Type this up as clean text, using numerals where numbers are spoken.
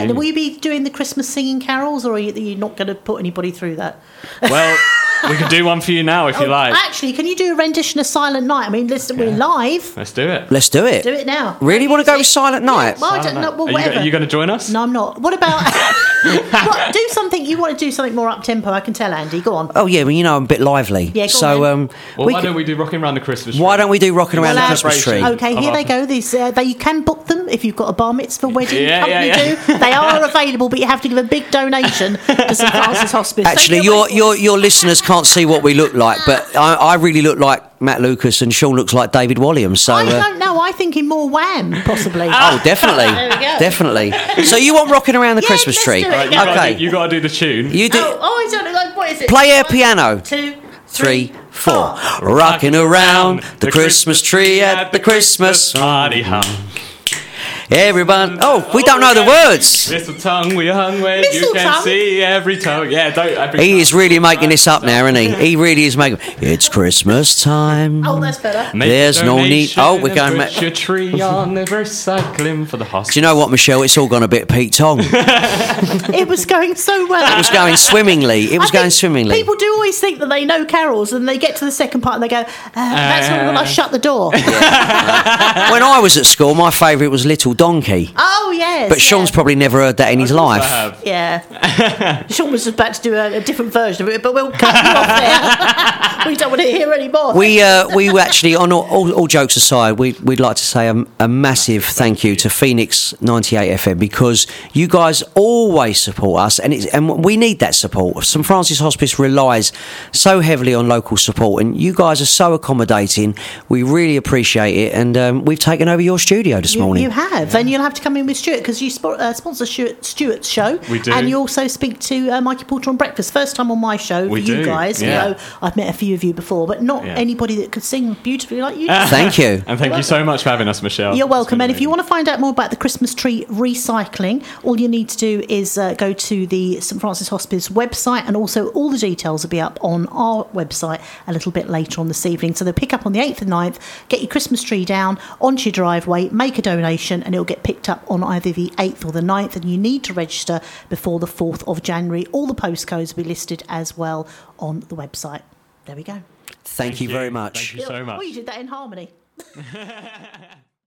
And will you be doing the Christmas singing carols, or are you not going to put anybody through that? Well, we can do one for you now if you like. Actually, can you do a rendition of Silent Night? I mean, listen, we're live. Let's do it. Let's do it. Do it now. Really want to go with Silent Night? Well, I don't know. Well, whatever. Are you going to join us? No, I'm not. What about... do something... You want to do something more up-tempo, I can tell, Andy. Go on. Oh, yeah, well, I'm a bit lively. Yeah, go on. Well, why don't we do Rocking Around the Christmas Tree? Why don't we do Rocking Around the Christmas Tree? Okay, here they go. These you can book them if you've got a bar mitzvah wedding company do. They are available, but you have to give a big donation to St Francis Hospice. Actually, your listeners can't see what we look like, but I really look like Matt Lucas and Sean looks like David Walliams. So I don't know. I think in more Wham, possibly. Oh, definitely. There we go. Definitely. So you want Rocking Around the Christmas let's Tree? do it. Okay. You got to do the tune. You do. I don't know. What is it? Play air piano. 2, 3, 4. Rocking around the Christmas tree at the Christmas party hum. Everyone. Oh, we don't know the words. Little tongue we hung with, you can see every toe. Yeah, He is really making this up now, isn't he? He really is making. It's Christmas time. Oh, that's better. There's no need. Oh, we're going. Put your tree on the recycling for the hospital. Do you know what, Michelle? It's all gone a bit Pete Tong. It was going so well. It was going swimmingly. It was going swimmingly. People do always think that they know carols, and they get to the second part and they go, "That's when I shut the door." When I was at school, my favourite was Little Donkey. Oh yes. But Sean's probably never heard that in his life. Yeah. Sean was about to do a different version of it, but we'll cut you off there. We don't want to hear any more. We actually, on all jokes aside, we'd like to say a massive thank you to Phoenix 98 FM, because you guys always support us, and we need that support. St Francis Hospice relies so heavily on local support, and you guys are so accommodating. We really appreciate it, and we've taken over your studio this morning. You have, and you'll have to come in with Stuart, because you sponsor Stuart's show. We do. And you also speak to Mikey Porter on Breakfast. First time on my show for you guys. Yeah. You know, I've met a few of you before, but not anybody that could sing beautifully like you do. Thank you. And thank you so much for having us, Michelle. You're welcome. And if you want to find out more about the Christmas tree recycling, all you need to do is go to the St Francis Hospice website, and also all the details will be up on our website a little bit later on this evening. So they'll pick up on the 8th and 9th, get your Christmas tree down onto your driveway, make a donation, and it'll get picked up on either the 8th or the 9th, and you need to register before the 4th of January. All the postcodes will be listed as well on the website. There we go. Thank you very much. Thank you so much. Oh, you did that in harmony.